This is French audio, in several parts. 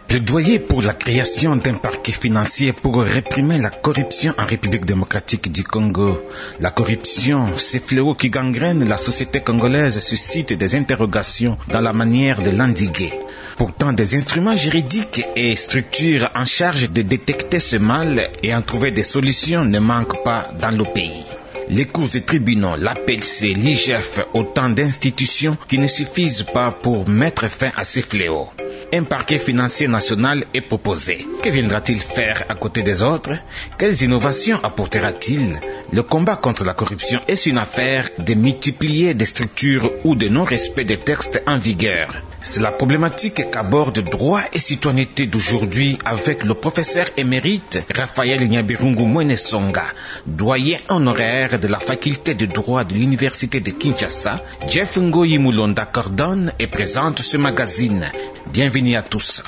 Plaidoyer pour la création d'un parquet financier pour réprimer la corruption en République démocratique du Congo. La corruption, ces fléaux qui gangrènent la société congolaise, suscitent des interrogations dans la manière de l'endiguer. Pourtant, des instruments juridiques et structures en charge de détecter ce mal et en trouver des solutions ne manquent pas dans le pays. Les cours et tribunaux, l'APLC, l'IGF, autant d'institutions qui ne suffisent pas pour mettre fin à ces fléaux. Un parquet financier national est proposé. Que viendra-t-il faire à côté des autres? Quelles innovations apportera-t-il? Le combat contre la corruption est une affaire de multiplier des structures ou de non-respect des textes en vigueur. C'est la problématique qu'aborde Droit et Citoyenneté d'aujourd'hui avec le professeur émérite Raphaël Nyabirungu Mwenesonga, doyen honoraire de la faculté de droit de l'université de Kinshasa. Jeff Ngoyi Mulonda coordonne et présente ce magazine. Bienvenue à tous.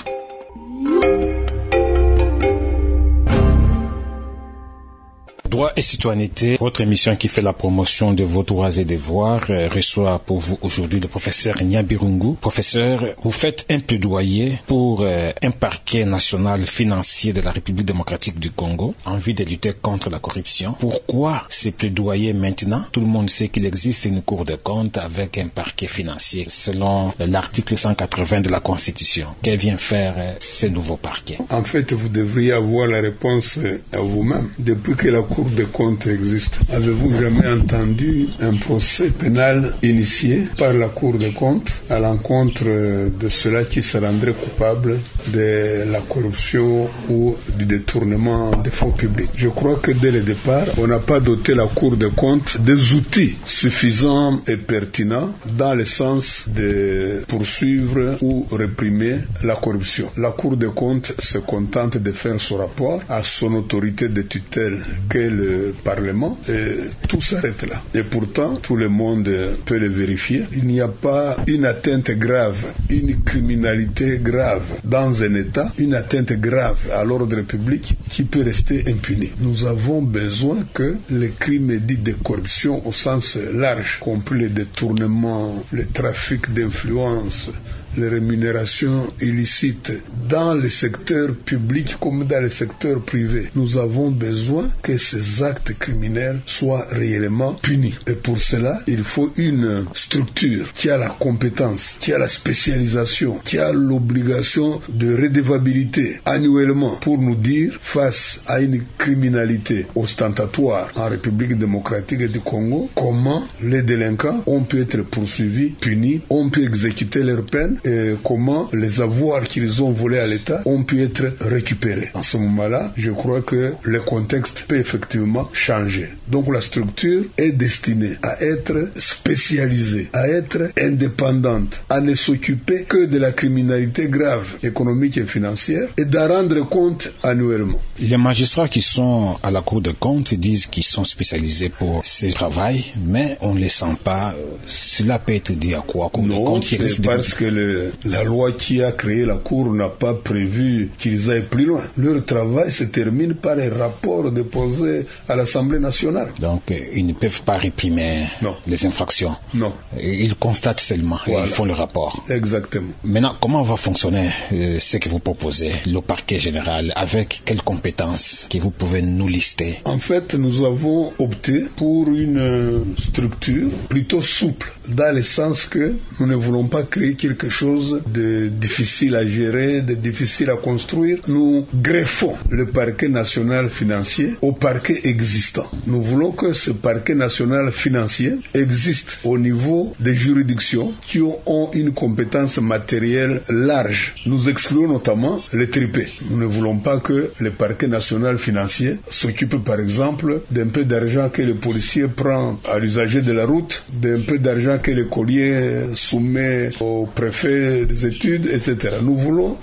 Droit et citoyenneté, votre émission qui fait la promotion de vos droits et devoirs, reçoit pour vous aujourd'hui le professeur Nyabirungu. Professeur, vous faites un plaidoyer pour un parquet national financier de la République démocratique du Congo en vue de lutter contre la corruption. Pourquoi ces plaidoyers maintenant? Tout le monde sait qu'il existe une cour des comptes avec un parquet financier selon l'article 180 de la Constitution. Que vient faire ce nouveau parquet? En fait, vous devriez avoir la réponse à vous-même. Depuis que la Cour des comptes existe, avez-vous jamais entendu un procès pénal initié par la Cour des comptes à l'encontre de ceux-là qui se rendraient coupables de la corruption ou du détournement des fonds publics? Je crois que dès le départ, on n'a pas doté la Cour des comptes des outils suffisants et pertinents dans le sens de poursuivre ou réprimer la corruption. La Cour des comptes se contente de faire son rapport à son autorité de tutelle qu'est le Parlement et tout s'arrête là. Et pourtant, tout le monde peut le vérifier. Il n'y a pas une atteinte grave, une criminalité grave dans un État, une atteinte grave à l'ordre public qui peut rester impunie. Nous avons besoin que les crimes dits de corruption au sens large, compris le détournement, le trafic d'influence, les rémunérations illicites dans le secteur public comme dans le secteur privé. Nous avons besoin que ces actes criminels soient réellement punis. Et pour cela, il faut une structure qui a la compétence, qui a la spécialisation, qui a l'obligation de redevabilité annuellement pour nous dire, face à une criminalité ostentatoire en République démocratique du Congo, comment les délinquants ont pu être poursuivis, punis, ont pu exécuter leur peine, et comment les avoirs qu'ils ont volés à l'État ont pu être récupérés. En ce moment-là, je crois que le contexte peut effectivement changer. Donc la structure est destinée à être spécialisée, à être indépendante, à ne s'occuper que de la criminalité grave, économique et financière, et d'en rendre compte annuellement. Les magistrats qui sont à la Cour des comptes disent qu'ils sont spécialisés pour ce travail, mais on ne les sent pas. Cela peut être dit à quoi? Non, c'est parce que la loi qui a créé la Cour n'a pas prévu qu'ils aillent plus loin. Leur travail se termine par un rapport déposé à l'Assemblée nationale. Donc, ils ne peuvent pas réprimer les infractions. Non. Ils constatent seulement et ils font le rapport. Exactement. Maintenant, comment va fonctionner ce que vous proposez, le parquet général, avec quelles compétences que vous pouvez nous lister? En fait, nous avons opté pour une structure plutôt souple, dans le sens que nous ne voulons pas créer quelque chose de difficile à gérer, de difficile à construire. Nous greffons le parquet national financier au parquet existant. Nous voulons que ce parquet national financier existe au niveau des juridictions qui ont une compétence matérielle large. Nous excluons notamment les tripés. Nous ne voulons pas que le parquet national financier s'occupe par exemple d'un peu d'argent que le policier prend à l'usager de la route, d'un peu d'argent que l'écolier soumet au préfet des études, etc. Nous voulons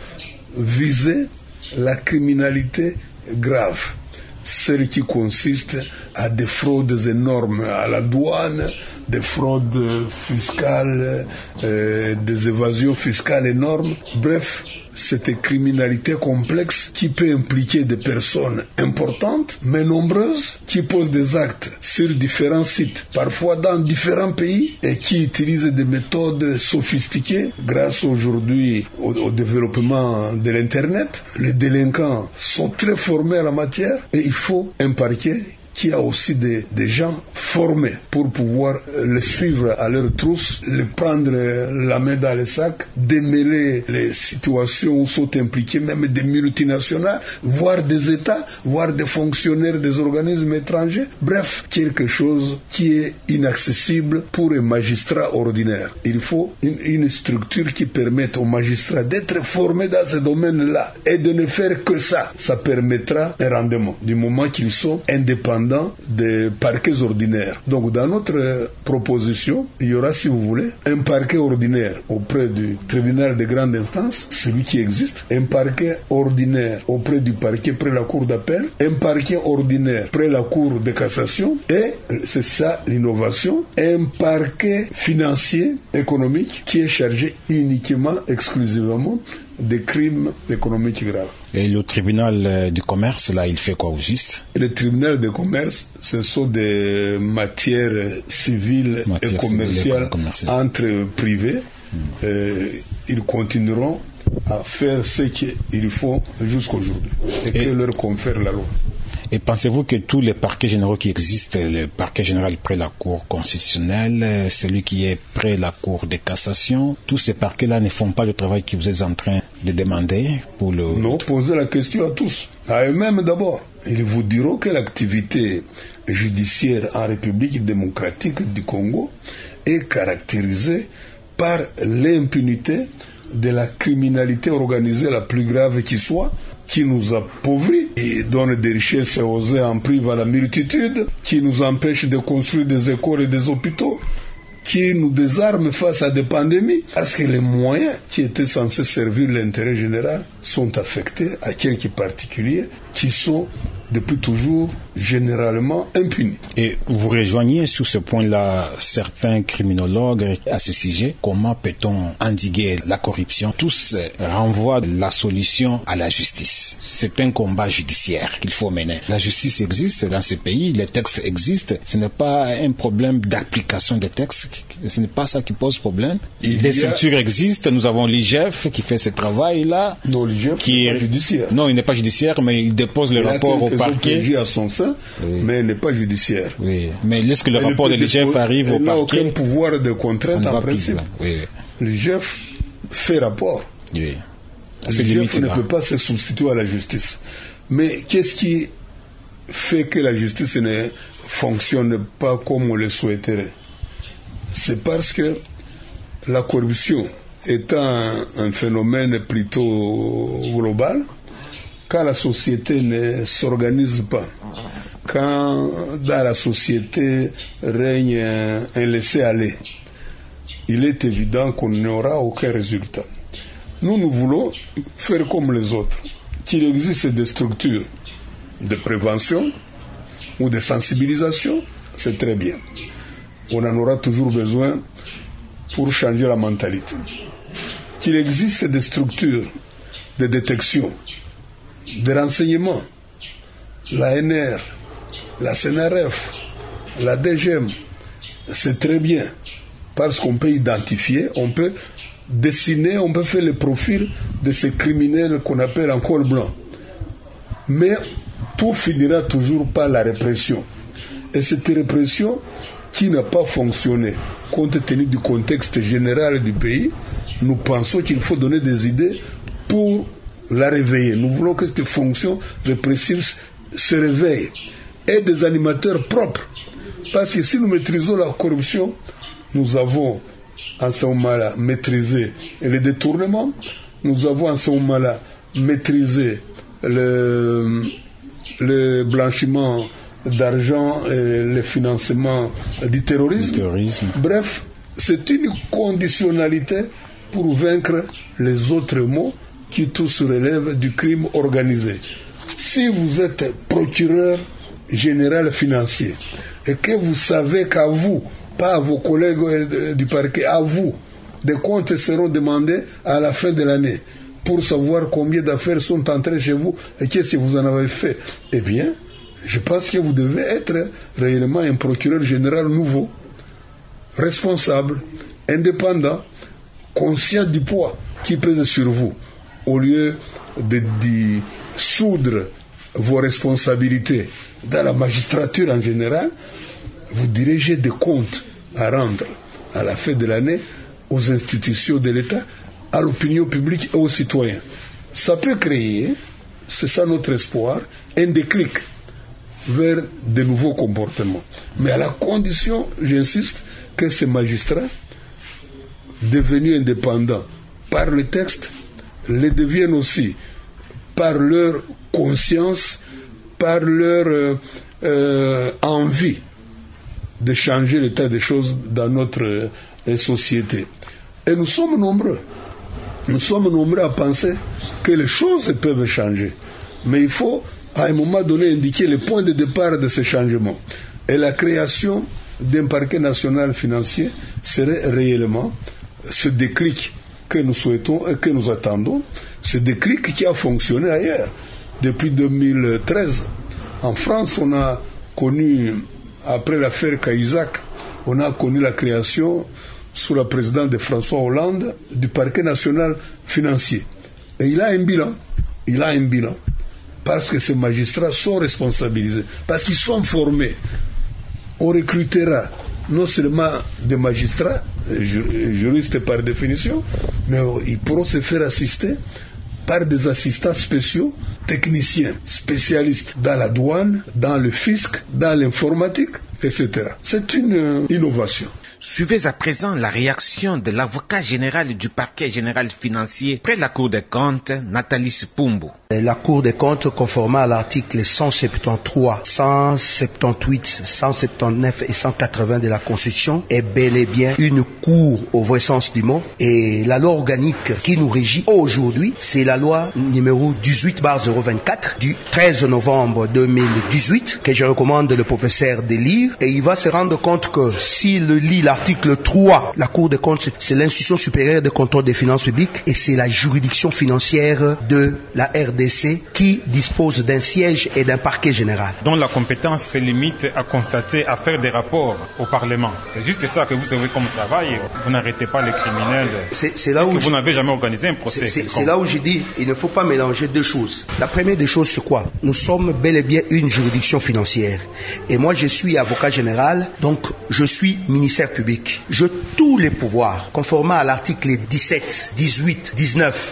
viser la criminalité grave, celle qui consiste à des fraudes énormes à la douane, des fraudes fiscales, des évasions fiscales énormes. Bref, cette criminalité complexe qui peut impliquer des personnes importantes, mais nombreuses, qui posent des actes sur différents sites, parfois dans différents pays, et qui utilisent des méthodes sophistiquées grâce aujourd'hui au développement de l'Internet. Les délinquants sont très formés en la matière et il faut un parquet qui a aussi des gens formés pour pouvoir les suivre à leur trousse, les prendre la main dans les sacs, démêler les situations où sont impliqués même des multinationales, voire des États, voire des fonctionnaires des organismes étrangers. Bref, quelque chose qui est inaccessible pour un magistrat ordinaire. Il faut une structure qui permette aux magistrats d'être formés dans ce domaine-là et de ne faire que ça. Ça permettra un rendement du moment qu'ils sont indépendants des parquets ordinaires. Donc dans notre proposition, il y aura, si vous voulez, un parquet ordinaire auprès du tribunal de grande instance, celui qui existe, un parquet ordinaire auprès du parquet près la cour d'appel, un parquet ordinaire près la cour de cassation, et c'est ça l'innovation, un parquet financier économique qui est chargé uniquement, exclusivement des crimes économiques graves. Et le tribunal du commerce, là, il fait quoi au juste? Le tribunal de commerce, ce sont des matières civiles et commerciales entre privés. Ils continueront à faire ce qu'ils font jusqu'aujourd'hui et que leur confère la loi. Et pensez-vous que tous les parquets généraux qui existent, le parquet général près la Cour constitutionnelle, celui qui est près la Cour de cassation, tous ces parquets-là ne font pas le travail que vous êtes en train de demander pour le... Non, posez la question à tous, à eux-mêmes d'abord. Ils vous diront que l'activité judiciaire en République démocratique du Congo est caractérisée par l'impunité de la criminalité organisée la plus grave qui soit, qui nous appauvrit et donne des richesses osées en prive à la multitude, qui nous empêche de construire des écoles et des hôpitaux, qui nous désarme face à des pandémies, parce que les moyens qui étaient censés servir l'intérêt général sont affectés à quelques particuliers qui sont depuis toujours généralement impunis. Et vous rejoignez sur ce point-là certains criminologues à ce sujet. Comment peut-on endiguer la corruption? Tous renvoient la solution à la justice. C'est un combat judiciaire qu'il faut mener. La justice existe dans ce pays, les textes existent. Ce n'est pas un problème d'application des textes. Ce n'est pas ça qui pose problème. Les structures existent. Nous avons l'IGF qui fait ce travail-là. Non, l'IGF n'est pas judiciaire. Non, il n'est pas judiciaire, mais il dépose le rapport au parquet. À son sein, oui. Mais n'est pas judiciaire. Oui. Mais lorsque le rapport de l'IGF arrive au parquet, il n'a aucun pouvoir de contrainte en principe. Oui. L'IGF fait rapport. Oui. L'IGF ne peut pas se substituer à la justice. Mais qu'est-ce qui fait que la justice ne fonctionne pas comme on le souhaiterait? C'est parce que la corruption étant un phénomène plutôt global, quand la société ne s'organise pas, quand dans la société règne un laisser-aller, il est évident qu'on n'aura aucun résultat. Nous voulons faire comme les autres, qu'il existe des structures de prévention ou de sensibilisation, c'est très bien. On en aura toujours besoin pour changer la mentalité. Qu'il existe des structures de détection, de renseignement, l'ANR, la CNRF, la DGM, c'est très bien, parce qu'on peut identifier, on peut dessiner, on peut faire le profil de ces criminels qu'on appelle en col blanc. Mais tout finira toujours par la répression. Et cette répression qui n'a pas fonctionné, compte tenu du contexte général du pays, nous pensons qu'il faut donner des idées pour la réveiller. Nous voulons que cette fonction répressive se réveille et des animateurs propres. Parce que si nous maîtrisons la corruption, nous avons en ce moment-là maîtrisé les détournements, nous avons en ce moment-là maîtrisé le blanchiment d'argent et le financement du terrorisme. Bref, c'est une conditionnalité pour vaincre les autres maux qui tous relèvent du crime organisé. Si vous êtes procureur général financier et que vous savez qu'à vous, pas à vos collègues du parquet, à vous, des comptes seront demandés à la fin de l'année pour savoir combien d'affaires sont entrées chez vous et qu'est-ce que vous en avez fait. Eh bien, je pense que vous devez être réellement un procureur général nouveau, responsable, indépendant, conscient du poids qui pèse sur vous, au lieu de dissoudre vos responsabilités dans la magistrature en général. Vous dirigez des comptes à rendre à la fin de l'année aux institutions de l'État, à l'opinion publique et aux citoyens. Ça peut créer, c'est ça notre espoir, un déclic vers de nouveaux comportements. Mais à la condition, j'insiste, que ces magistrats, devenus indépendants par le texte, le deviennent aussi par leur conscience, par leur envie de changer l'état des choses dans notre société. Et nous sommes nombreux. Nous sommes nombreux à penser que les choses peuvent changer. Mais il faut, à un moment donné, indiquer le point de départ de ces changements. Et la création d'un parquet national financier serait réellement ce déclic que nous souhaitons et que nous attendons. Ce déclic qui a fonctionné ailleurs. Depuis 2013, en France, on a connu, après l'affaire Cahuzac, on a connu la création, sous la présidence de François Hollande, du parquet national financier. Et il a un bilan. Il a un bilan. Parce que ces magistrats sont responsabilisés. Parce qu'ils sont formés. On recrutera non seulement des magistrats, juristes par définition, mais ils pourront se faire assister par des assistants spéciaux, techniciens, spécialistes dans la douane, dans le fisc, dans l'informatique, etc. C'est une innovation. Suivez à présent la réaction de l'avocat général du parquet général financier près la Cour des comptes, Nathalie Spumbu. La Cour des comptes, conformément à l'article 173, 178, 179 et 180 de la Constitution, est bel et bien une cour au vrai sens du mot. Et la loi organique qui nous régit aujourd'hui, c'est la loi numéro 18/024 du 13 novembre 2018 que je recommande le professeur de lire. Et il va se rendre compte que s'il lit l'article 3, la Cour des comptes, c'est l'institution supérieure de contrôle des finances publiques et c'est la juridiction financière de la RDC qui dispose d'un siège et d'un parquet général. Dont la compétence se limite à constater, à faire des rapports au Parlement. C'est juste ça que vous savez comme travail. Vous n'arrêtez pas les criminels. C'est là où vous n'avez jamais organisé un procès. C'est là où j'ai dit, il ne faut pas mélanger deux choses. La première des choses, c'est quoi? Nous sommes bel et bien une juridiction financière. Et moi, je suis avocat général, donc je suis ministère public. J'ai tous les pouvoirs, conformément à l'article 17, 18, 19,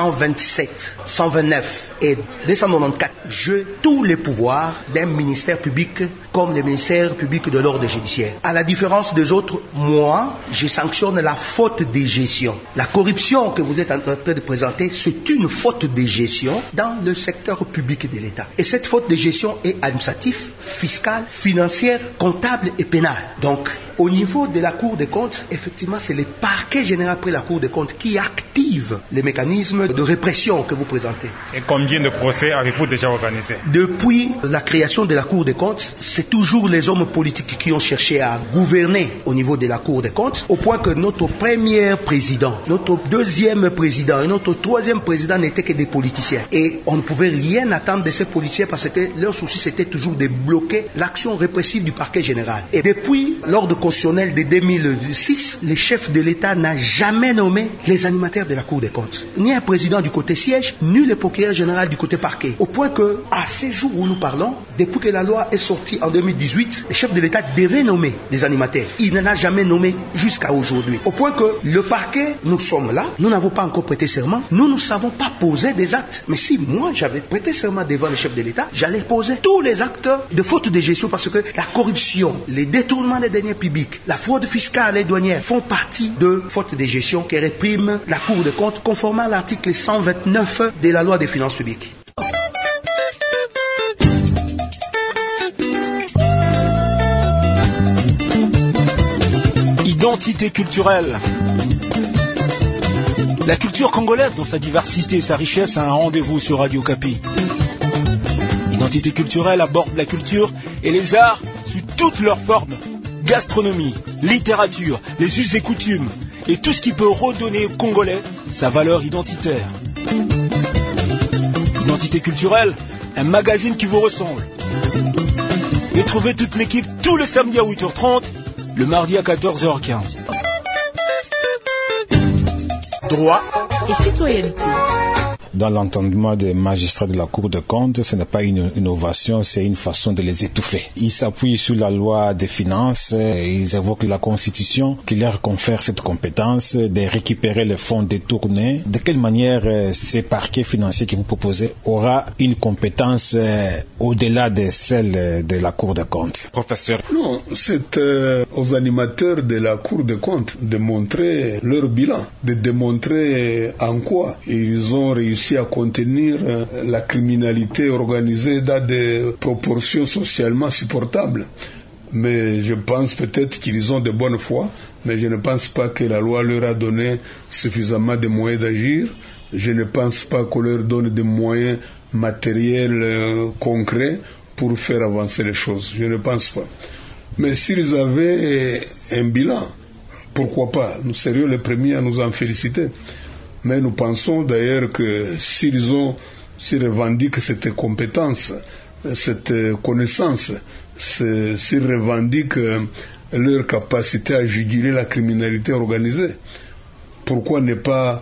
127, 129 et 294. J'ai tous les pouvoirs d'un ministère public comme le ministère public de l'ordre judiciaire. À la différence des autres, moi, je sanctionne la faute de gestion. La corruption que vous êtes en train de présenter, c'est une faute de gestion dans le secteur public de l'État. Et cette faute de gestion est administrative, fiscale, financière, comptable et pénale. Donc, au niveau de la Cour des comptes, effectivement, c'est le parquet général près la Cour des comptes qui active les mécanismes de répression que vous présentez. Et combien de procès avez-vous déjà organisés? Depuis la création de la Cour des comptes, c'est toujours les hommes politiques qui ont cherché à gouverner au niveau de la Cour des comptes, au point que notre premier président, notre deuxième président et notre troisième président n'étaient que des politiciens. Et on ne pouvait rien attendre de ces politiciens parce que leur souci c'était toujours de bloquer l'action répressive du parquet général. Et depuis l'ordre constitutionnel de 2006, le chef de l'État n'a jamais nommé les animateurs de la Cour des comptes. Ni un président du côté siège, ni le procureur général du côté parquet. Au point que, à ces jours où nous parlons, depuis que la loi est sortie en 2018, le chef de l'État devait nommer des animateurs. Il n'en a jamais nommé jusqu'à aujourd'hui. Au point que le parquet, nous sommes là, nous n'avons pas encore prêté serment, nous ne savons pas poser des actes. Mais si moi j'avais prêté serment devant le chef de l'État, j'allais poser tous les actes de faute de gestion parce que la corruption, les détournements des deniers publics, la fraude fiscale et douanière font partie de fautes de gestion qui répriment la Cour des comptes conformément à l'article 129 de la loi des finances publiques. Identité culturelle. La culture congolaise, dans sa diversité et sa richesse, a un rendez-vous sur Radio Kapi. Identité culturelle aborde la culture et les arts sous toutes leurs formes. Gastronomie, littérature, les us et coutumes et tout ce qui peut redonner aux Congolais sa valeur identitaire. Identité culturelle, un magazine qui vous ressemble. Et trouvez toute l'équipe tous les samedis à 8h30, le mardi à 14h15. Droit et citoyenneté. Dans l'entendement des magistrats de la Cour des comptes, ce n'est pas une innovation, c'est une façon de les étouffer. Ils s'appuient sur la loi des finances, ils évoquent la Constitution qui leur confère cette compétence de récupérer les fonds détournés. De quelle manière ces parquets financiers que vous proposez aura une compétence au-delà de celle de la Cour des comptes? Professeur. Non, c'est aux animateurs de la Cour des comptes de montrer leur bilan, de démontrer en quoi ils ont réussi à contenir la criminalité organisée dans des proportions socialement supportables. Mais je pense peut-être qu'ils ont de bonne foi, mais je ne pense pas que la loi leur a donné suffisamment de moyens d'agir. Je ne pense pas qu'on leur donne des moyens matériels concrets pour faire avancer les choses. Je ne pense pas. Mais s'ils avaient un bilan, pourquoi pas? Nous serions les premiers à nous en féliciter. Mais nous pensons d'ailleurs que s'ils revendiquent cette compétence, cette connaissance, s'ils revendiquent leur capacité à juguler la criminalité organisée, pourquoi ne pas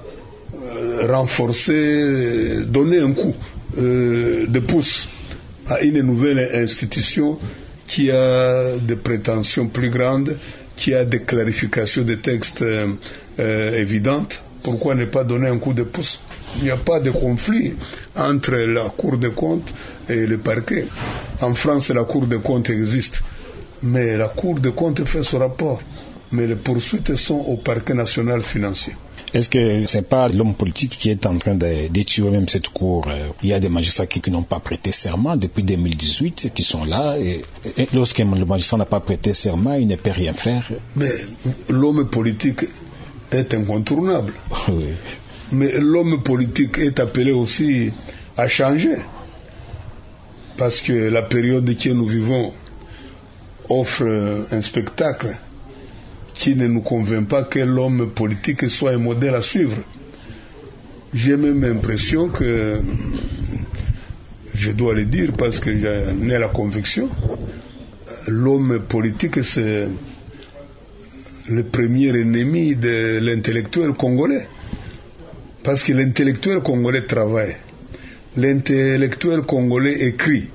renforcer, donner un coup de pouce à une nouvelle institution qui a des prétentions plus grandes, qui a des clarifications de textes évidentes? Pourquoi ne pas donner un coup de pouce? Il n'y a pas de conflit entre la Cour des comptes et le parquet. En France, la Cour des comptes existe, mais la Cour des comptes fait son rapport. Mais les poursuites sont au parquet national financier. Est-ce que ce n'est pas l'homme politique qui est en train d'étudier même cette cour? Il y a des magistrats qui n'ont pas prêté serment depuis 2018, qui sont là, et lorsque le magistrat n'a pas prêté serment, il ne peut rien faire. Mais l'homme politique est incontournable. Oui. Mais l'homme politique est appelé aussi à changer. Parce que la période que nous vivons offre un spectacle qui ne nous convainc pas que l'homme politique soit un modèle à suivre. J'ai même l'impression que, je dois le dire parce que j'en ai la conviction, l'homme politique c'est le premier ennemi de l'intellectuel congolais. Parce que l'intellectuel congolais travaille. L'intellectuel congolais écrit.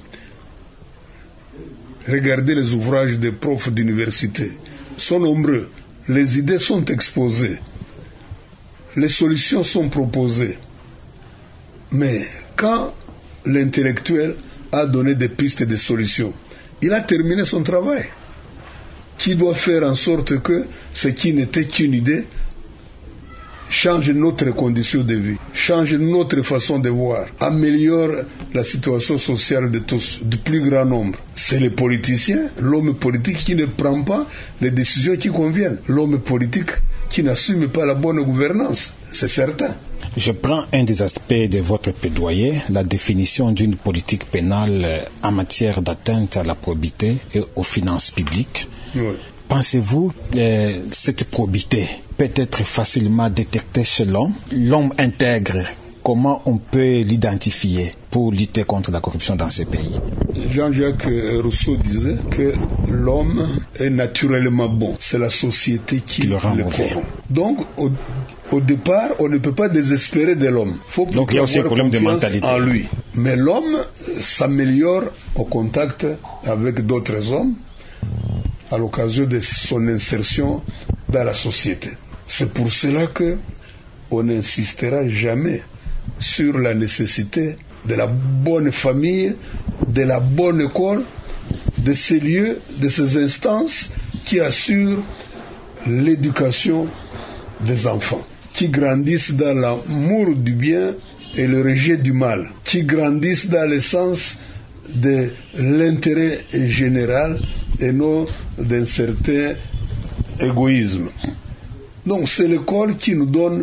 Regardez les ouvrages des profs d'université. Sont nombreux. Les idées sont exposées. Les solutions sont proposées. Mais quand l'intellectuel a donné des pistes de solutions, il a terminé son travail. Qui doit faire en sorte que ce qui n'était qu'une idée change notre condition de vie, change notre façon de voir, améliore la situation sociale de tous, du plus grand nombre. C'est le politicien, l'homme politique qui ne prend pas les décisions qui conviennent, l'homme politique qui n'assume pas la bonne gouvernance, c'est certain. Je prends un des aspects de votre plaidoyer, la définition d'une politique pénale en matière d'atteinte à la probité et aux finances publiques. Oui. Pensez-vous que cette probité peut être facilement détectée chez l'homme? L'homme intègre, comment on peut l'identifier pour lutter contre la corruption dans ce pays? Jean-Jacques Rousseau disait que l'homme est naturellement bon. C'est la société qui le corrompt. Donc, au départ, on ne peut pas désespérer de l'homme. Donc il y a aussi un problème de mentalité en lui. Mais l'homme s'améliore au contact avec d'autres hommes à l'occasion de son insertion dans la société. C'est pour cela que on n'insistera jamais sur la nécessité de la bonne famille, de la bonne école, de ces lieux, de ces instances qui assurent l'éducation des enfants, qui grandissent dans l'amour du bien et le rejet du mal, qui grandissent dans le sens de l'intérêt général et non d'un certain égoïsme. Donc c'est l'école qui nous donne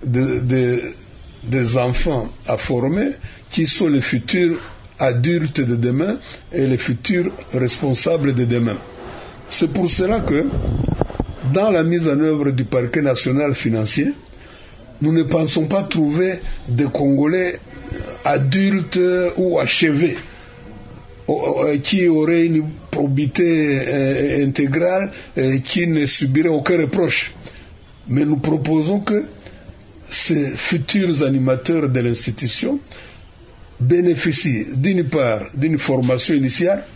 des enfants à former qui sont les futurs adultes de demain et les futurs responsables de demain. C'est pour cela que dans la mise en œuvre du parquet national financier, Nous ne pensons pas trouver des Congolais adultes ou achevés qui auraient une probité intégrale et qui ne subiraient aucun reproche. Mais nous proposons que ces futurs animateurs de l'institution bénéficient d'une part d'une formation initiale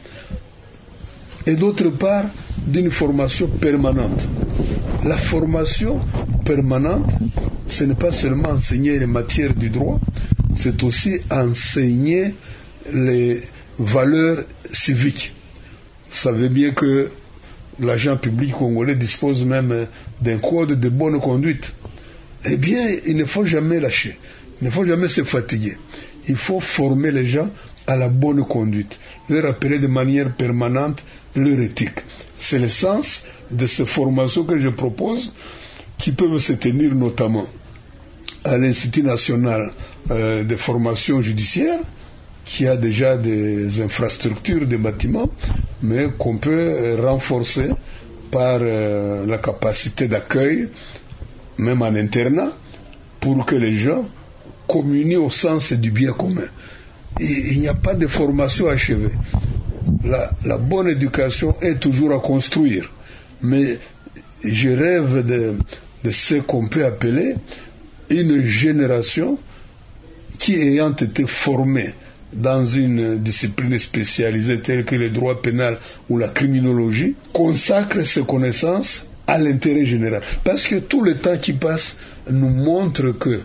et d'autre part d'une formation permanente. La formation permanente, ce n'est pas seulement enseigner les matières du droit, c'est aussi enseigner les valeurs civiques. Vous savez bien que l'agent public congolais dispose même d'un code de bonne conduite. Eh bien, il ne faut jamais lâcher, il ne faut jamais se fatiguer. Il faut former les gens à la bonne conduite, leur rappeler de manière permanente leur éthique. C'est le sens de ces formations que je propose, qui peuvent se tenir notamment à l'Institut national de formation judiciaire, qui a déjà des infrastructures, des bâtiments, mais qu'on peut renforcer par la capacité d'accueil, même en internat, pour que les gens communient au sens du bien commun. Il n'y a pas de formation achevée. La bonne éducation est toujours à construire, mais je rêve de ce qu'on peut appeler une génération qui, ayant été formée dans une discipline spécialisée telle que le droit pénal ou la criminologie, consacre ses connaissances à l'intérêt général. Parce que tout le temps qui passe nous montre que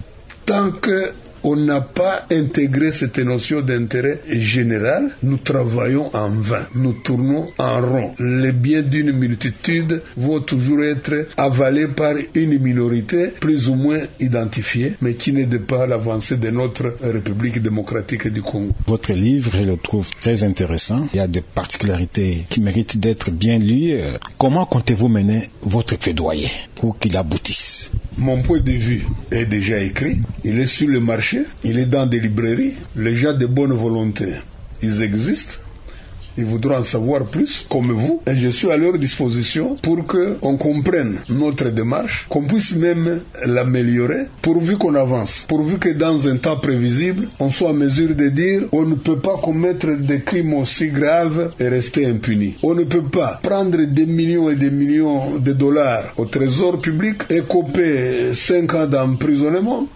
tant qu'on n'a pas intégré cette notion d'intérêt général, nous travaillons en vain, nous tournons en rond. Les biens d'une multitude vont toujours être avalés par une minorité plus ou moins identifiée, mais qui n'aide pas à l'avancée de notre République démocratique du Congo. Votre livre, je le trouve très intéressant. Il y a des particularités qui méritent d'être bien lues. Comment comptez-vous mener votre plaidoyer pour qu'il aboutisse? Mon point de vue est déjà écrit, il est sur le marché, il est dans des librairies. Les gens de bonne volonté, ils existent, ils voudront en savoir plus, comme vous, et je suis à leur disposition pour qu'on comprenne notre démarche, qu'on puisse même l'améliorer, pourvu qu'on avance, pourvu que dans un temps prévisible, on soit en mesure de dire on ne peut pas commettre des crimes aussi graves et rester impuni. On ne peut pas prendre des millions et des millions de dollars au trésor public, écoper 5 ans d'emprisonnement,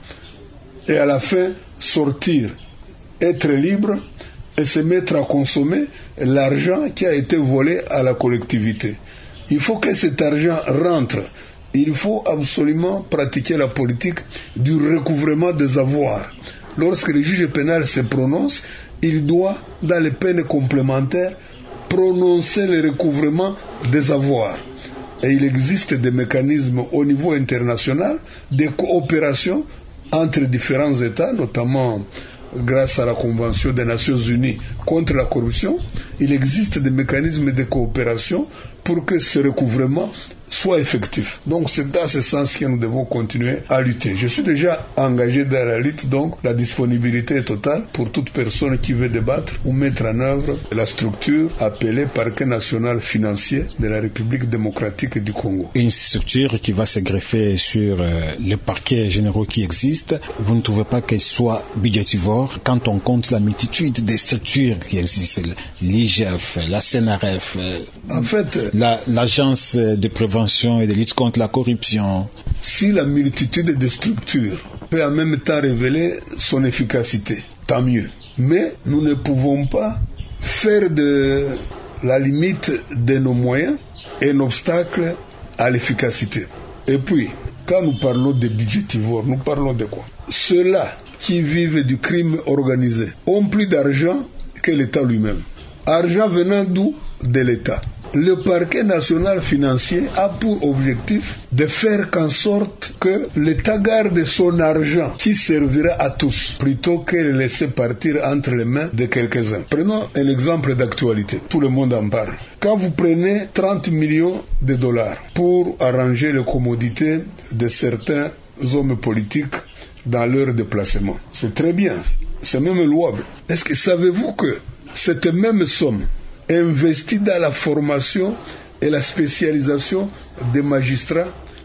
et à la fin sortir, être libre, et se mettre à consommer l'argent qui a été volé à la collectivité. Il faut que cet argent rentre. Il faut absolument pratiquer la politique du recouvrement des avoirs. Lorsque le juge pénal se prononce, il doit, dans les peines complémentaires, prononcer le recouvrement des avoirs. Et il existe des mécanismes au niveau international de coopération entre différents États, notamment grâce à la Convention des Nations Unies contre la corruption. Il existe des mécanismes de coopération pour que ce recouvrement soit effectif. Donc c'est dans ce sens que nous devons continuer à lutter. Je suis déjà engagé dans la lutte, donc la disponibilité est totale pour toute personne qui veut débattre ou mettre en œuvre la structure appelée Parquet national financier de la République démocratique du Congo. Une structure qui va se greffer sur les parquets généraux qui existent. Vous ne trouvez pas qu'elle soit budgétivore quand on compte la multitude des structures qui existent, l'IGF, la CNRF, en fait, l'Agence de prévention et de lutte contre la corruption. Si la multitude de structures peut en même temps révéler son efficacité, tant mieux. Mais nous ne pouvons pas faire de la limite de nos moyens un obstacle à l'efficacité. Et puis, quand nous parlons de budgétivores, nous parlons de quoi? Ceux-là qui vivent du crime organisé ont plus d'argent que l'État lui-même. Argent venant d'où? De l'État. Le parquet national financier a pour objectif de faire qu'en sorte que l'État garde son argent qui servira à tous, plutôt que de le laisser partir entre les mains de quelques-uns. Prenons un exemple d'actualité. Tout le monde en parle. Quand vous prenez 30 millions de dollars pour arranger les commodités de certains hommes politiques dans leur déplacement, c'est très bien. C'est même louable. Est-ce que savez-vous que cette même somme investis dans la formation et la spécialisation des magistrats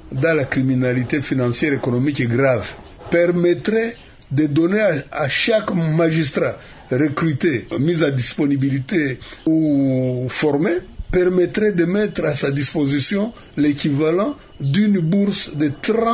dans la criminalité financière et économique grave permettrait de donner à chaque magistrat recruté, mis à disponibilité ou formé, permettrait de mettre à sa disposition l'équivalent d'une bourse de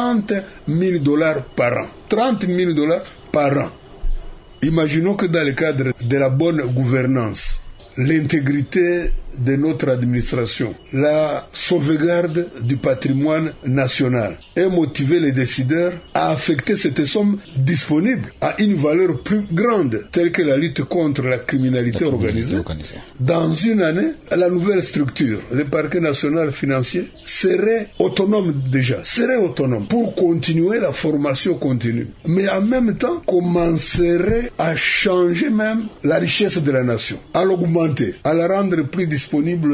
$30,000 par an. $30,000 par an. Imaginons que dans le cadre de la bonne gouvernance, l'intégrité de notre administration, la sauvegarde du patrimoine national et motiver les décideurs à affecter cette somme disponible à une valeur plus grande, telle que la lutte contre la criminalité organisée. Dans une année, la nouvelle structure, le parquet national financier, serait autonome pour continuer la formation continue, mais en même temps commencerait à changer même la richesse de la nation, à l'augmenter, à la rendre plus disponible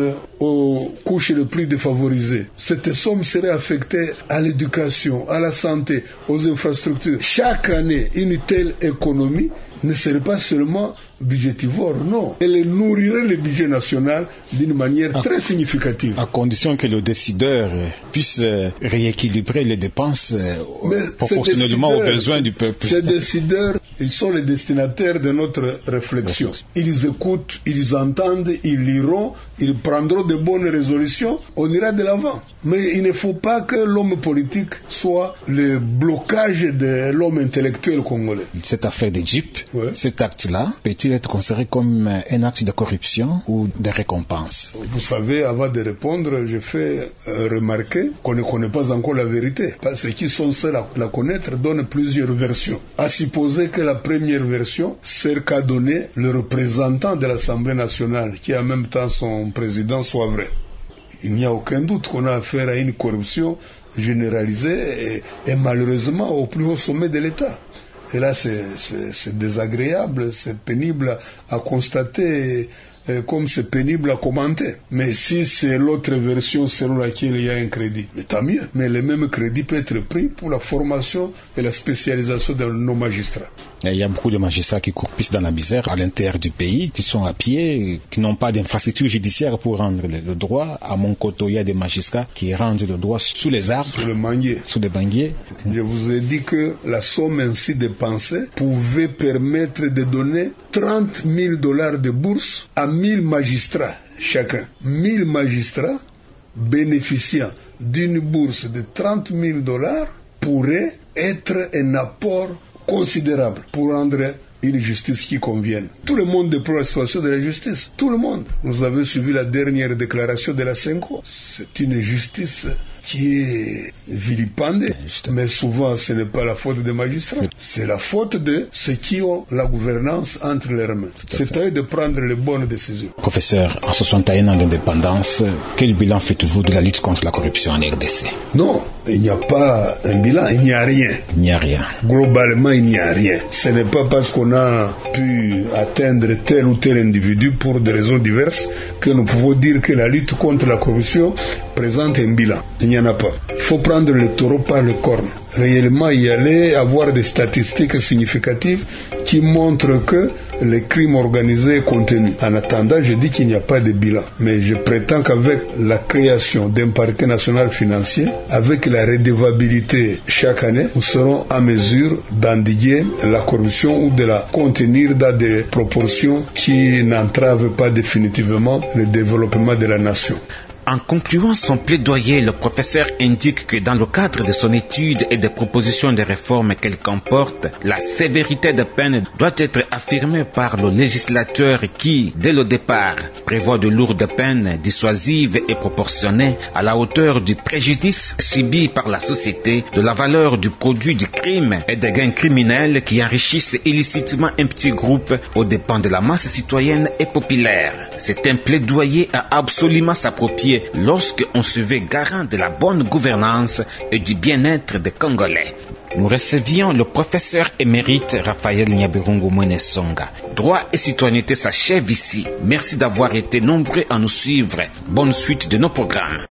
aux couches les plus défavorisées. Cette somme serait affectée à l'éducation, à la santé, aux infrastructures. Chaque année, une telle économie ne serait pas seulement budgétivore, non. Elle nourrirait le budget national d'une manière très significative. À condition que le décideur puisse rééquilibrer les dépenses proportionnellement aux besoins du peuple. Ces décideurs, ils sont les destinataires de notre réflexion. Ils écoutent, ils entendent, ils liront, ils prendront de bonnes résolutions, on ira de l'avant. Mais il ne faut pas que l'homme politique soit le blocage de l'homme intellectuel congolais. Cette affaire des Jeep, cet acte-là, peut-il être considéré comme un acte de corruption ou de récompense? Vous savez, avant de répondre, je fais remarquer qu'on ne connaît pas encore la vérité. Parce que ceux qui sont seuls à la connaître donnent plusieurs versions. À supposer que la première version, c'est qu'a donné le représentant de l'Assemblée nationale, qui en même temps son président, soit vrai. Il n'y a aucun doute qu'on a affaire à une corruption généralisée et malheureusement au plus haut sommet de l'État. Et là, c'est désagréable, c'est pénible à constater, comme c'est pénible à commenter. Mais si c'est l'autre version selon laquelle il y a un crédit, mais tant mieux. Mais le même crédit peut être pris pour la formation et la spécialisation de nos magistrats. Il y a beaucoup de magistrats qui croupissent dans la misère à l'intérieur du pays, qui sont à pied, qui n'ont pas d'infrastructure judiciaire pour rendre le droit. À Monkoto, il y a des magistrats qui rendent le droit sous les arbres, sous les banquiers. Je vous ai dit que la somme ainsi dépensée pouvait permettre de donner $30,000 de bourse à 1000 magistrats chacun. 1000 magistrats bénéficiant d'une bourse de $30,000 pourraient être un apport considérable pour rendre une justice qui convienne. Tout le monde déplore la situation de la justice. Tout le monde. Vous avez suivi la dernière déclaration de la Senko. C'est une justice qui est vilipendée. Mais souvent, ce n'est pas la faute des magistrats. C'est la faute de ceux qui ont la gouvernance entre leurs mains. C'est à eux de prendre les bonnes décisions. Professeur, en 61 ans d'indépendance, quel bilan faites-vous de la lutte contre la corruption en RDC? Non, il n'y a pas un bilan, il n'y a rien. Il n'y a rien. Globalement, il n'y a rien. Ce n'est pas parce qu'on a pu atteindre tel ou tel individu pour des raisons diverses que nous pouvons dire que la lutte contre la corruption présente un bilan. Il n'y en a pas. Il faut prendre le taureau par le corne. Réellement y aller, avoir des statistiques significatives qui montrent que les crimes organisés est contenu. En attendant, je dis qu'il n'y a pas de bilan. Mais je prétends qu'avec la création d'un parquet national financier, avec la redevabilité chaque année, nous serons en mesure d'endiguer la corruption ou de la contenir dans des proportions qui n'entravent pas définitivement le développement de la nation. En concluant son plaidoyer, le professeur indique que dans le cadre de son étude et des propositions de réforme qu'elle comporte, la sévérité des peines doit être affirmée par le législateur qui, dès le départ, prévoit de lourdes peines dissuasives et proportionnées à la hauteur du préjudice subi par la société, de la valeur du produit du crime et des gains criminels qui enrichissent illicitement un petit groupe aux dépens de la masse citoyenne et populaire. C'est un plaidoyer à absolument s'approprier lorsqu'on se veut garant de la bonne gouvernance et du bien-être des Congolais. Nous recevions le professeur émérite Raphaël Nyabirungu Mwenesonga. Droit et citoyenneté s'achèvent ici. Merci d'avoir été nombreux à nous suivre. Bonne suite de nos programmes.